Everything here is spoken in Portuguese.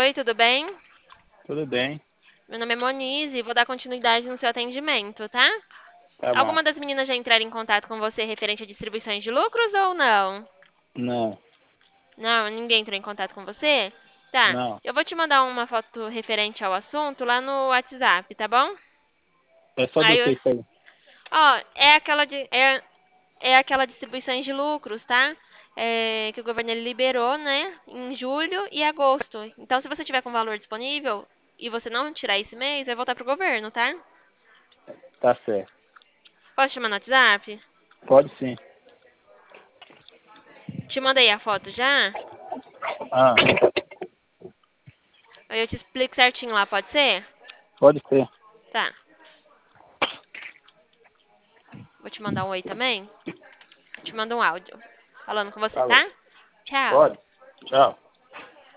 Oi, tudo bem? Tudo bem, Meu nome é Monize e vou dar continuidade no seu atendimento, tá? tá bom. Alguma das meninas já entraram em contato com você referente a distribuições de lucros ou não? Não, Não, ninguém entrou em contato com você? Tá, não. eu vou te mandar uma foto referente ao assunto lá no WhatsApp, tá bom? É só do Aí, que isso aí? ó, é aquela distribuições de lucros, tá? Que o governo ele liberou, né, em julho e agosto. Então, se você tiver com valor disponível e você não tirar esse mês, vai voltar pro governo, tá? Tá certo. Posso te chamar no WhatsApp? Pode sim. Te mandei a foto já? Ah, Aí eu te explico certinho lá, pode ser? pode ser. Tá. Vou te mandar um oi também. Te mando um áudio falando com você, Falou. tá? Tchau. Pode? Tchau.